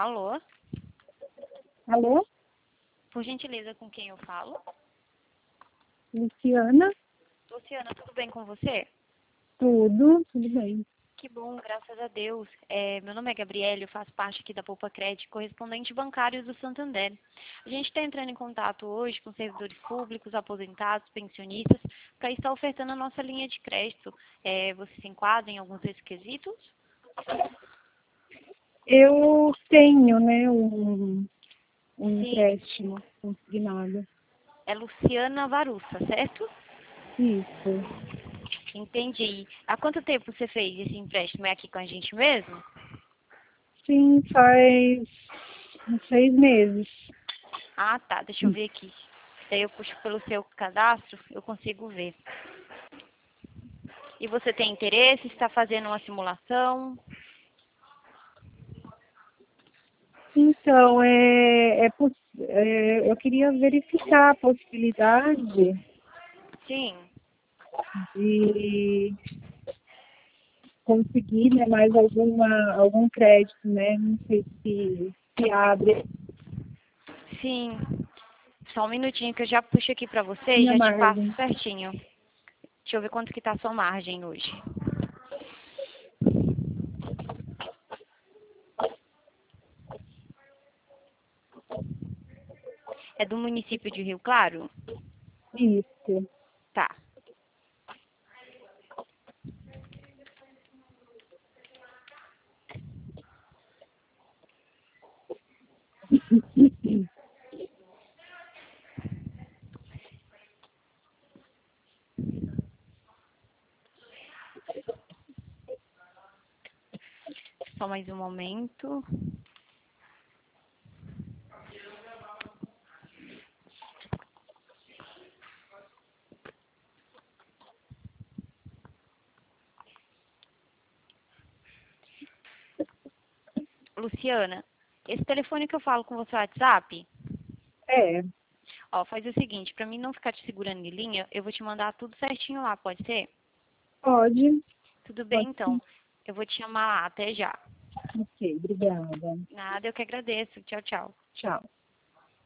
Alô? Alô? Por gentileza, com quem eu falo? Luciana? Luciana, tudo bem com você? Tudo bem. Que bom, graças a Deus. Meu nome é Gabriele, eu faço parte aqui da Poupa Crédito, correspondente bancário do Santander. A gente está entrando em contato hoje com servidores públicos, aposentados, pensionistas, para estar ofertando a nossa linha de crédito. Você se enquadra em alguns desses quesitos? Eu tenho, né, um Sim, empréstimo consignado. é Luciana Varussa, certo? Isso. Entendi. Há quanto tempo você fez esse empréstimo? É aqui com a gente mesmo? Sim, faz uns 6 meses. Ah, tá. Deixa eu ver aqui. Daí eu puxo pelo seu cadastro, eu consigo ver. E você tem interesse? Está fazendo uma simulação? Então, eu queria verificar a possibilidade Sim. de conseguir, né, mais algum crédito, né? Não sei se abre Sim. Só um minutinho que eu já puxo aqui pra você e minha já te passo margem. certinho. Deixa eu ver quanto que tá a sua margem hoje. É do município de Rio Claro? Isso. Tá. Só mais um momento. Luciana, esse telefone que eu falo com você é o WhatsApp? É, Ó, faz o seguinte, pra mim não ficar te segurando em linha, eu vou te mandar tudo certinho lá, pode ser? pode. Tudo bem, Pode então. sim. Eu vou te chamar lá. Até já. Ok, obrigada. Nada, eu que agradeço. Tchau, tchau. Tchau.